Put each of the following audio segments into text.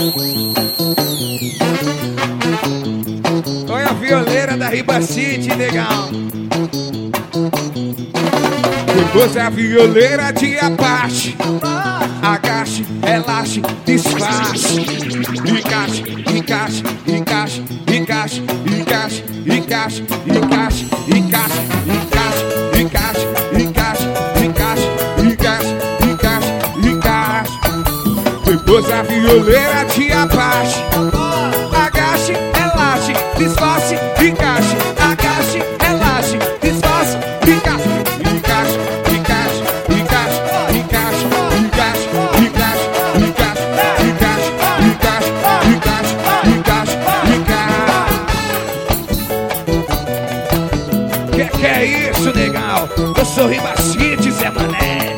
Olha a violeira da Ribacite, legal. Depois a violeira de Apache. Agache, relaxe, desface. Encaixe, encaixe, encaixe, encaixe, encaixe, encaixe, encaixe, encaixe, encaixe, encaixe, encaixe, encaixe, encaixe, encaixe, encaixe. Depois a violeira de Apache. Agache, relaxe, desface, encaixe. Agache, relaxe, desface, encaixe. Encaixe, encaixe, encaixe, encaixe, encaixe, encaixe, encaixe, encaixe, encaixe, encaixe, encaixe, encaixe. Que é isso, legal? Eu sou Ribacite, Zé Mané.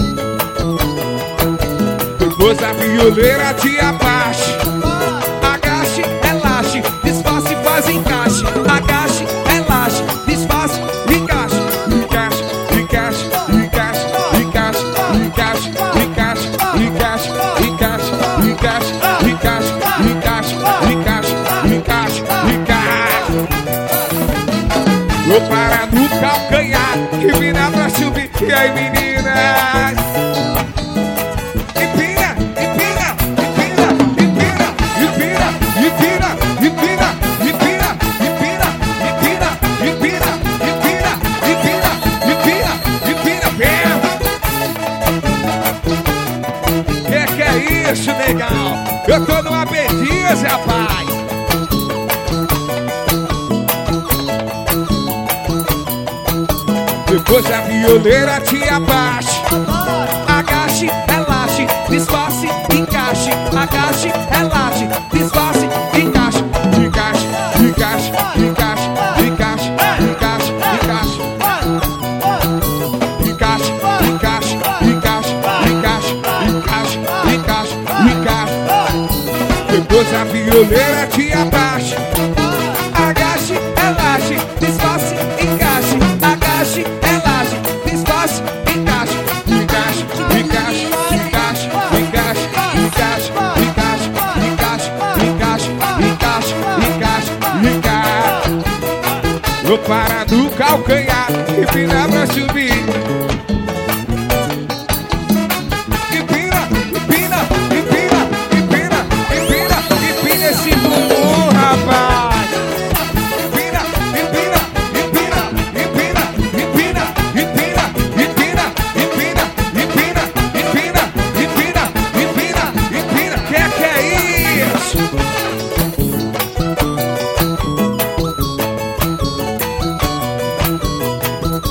Depois a violeira de Apache. Agache, relaxe, desface, faz encaixe. Agache, relaxe, desface, encaixe. Encaixe, encaixe, encaixe, encaixe, encaixe, encaixe, encaixe, encaixe, encaixe, encaixe, encaixe, encaixe, encaixe, encaixe. Vou parar no calcanhar que vira pra subir. E aí, meninas? Empina, empina, empina, empina, empina, empina, empina, empina, empina, empina, empina, empina, empina, empina, empina, pena. Que é isso, legal? Eu tô numa bediza, rapaz. Depois a violeira te abaixe. Agache, relaxe, desface, encaixe. Agache, relaxe, desface, encaixe. Encaixe, encaixe, encaixe, encaixe, encaixe, encaixe. Encaixe, encaixe, encaixe, encaixe, encaixe, encaixe, encaixe. Depois a violeira te abaixe. Agache, relaxe, desface, encaixe. Agache, relaxe, desface, encaixe. Encaixe, encaixe, encaixe, encaixe, encaixe, encaixe, encaixe, encaixe, encaixe, encaixe, encaixe. Vou parar no calcanhar e virar pra subir. Empina, empina, empina, empina, empina, empina esse bumbum, rapaz. Empina, empina, empina, empina, empina, empina, empina, empina, empina, empina, empina, empina, empina. Que é isso?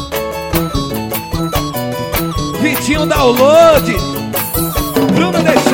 Vitinho Download, Bruno